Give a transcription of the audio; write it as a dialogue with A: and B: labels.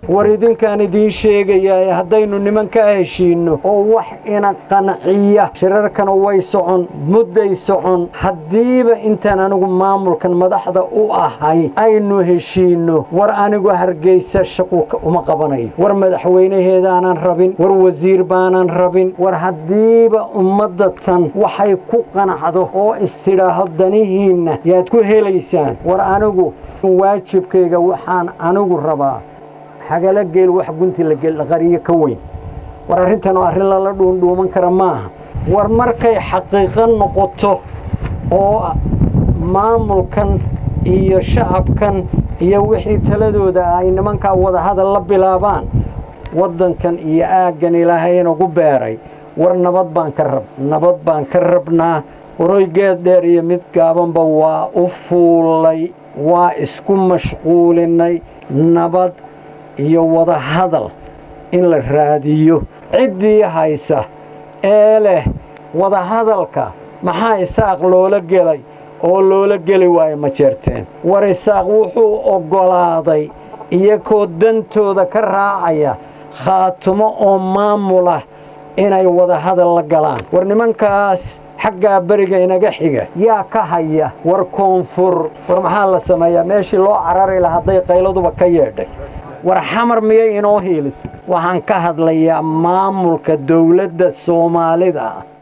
A: waridin kan idin sheegaya haddaynu nimanka heshiino oo wax ina qanciya shirarkan way socon mudday socon hadiiba intaan anigu maamulkan madaxda u ahay aynu heshiino war anigu Hargeysa shaqo uma qabanayo war madaxweynaheedaanan rabin war wasiir baanan rabin war hadiiba ummadatan waxay ku qanacdo oo istiraahad danihiina yaad ku helaysaan war anigu waajibkayga waxaan anigu rabaa xagala geel wax gunti la geel qariyo ka weyn war arintan oo arin la dhuuman kara maaha war markay xaqiiqan noqoto oo maamulkan iyo shacabkan iyo wixii taladooda ay nimanka wada hadal la bilaabaan wadankan iyo aagan Ilaahay ugu beeray war nabad baan ka rabnaa waraygeed dheer iyo mid gaabanba waa u fuulay waa isku mashquulinay nabad iyo wada hadal in la raadiyo cidii haysa leh wada hadalka maxaa isaaq loola gelay oo loola geli waay ma jeerteen war isaaq wuxuu ogolaaday iyagoo dantooda ka raacaya khaatumo oo maamula inay wada hadal la galaan war nimankaas xagga bariga inaga xiga yaa ka haya war koonfur war maxaa la sameeyaa meeshii loo carari lahaa haday qayladuba ka yeedhay war xamar miyay inoo heelis waxaan ka hadlayaa maamulka dawladda Soomaalida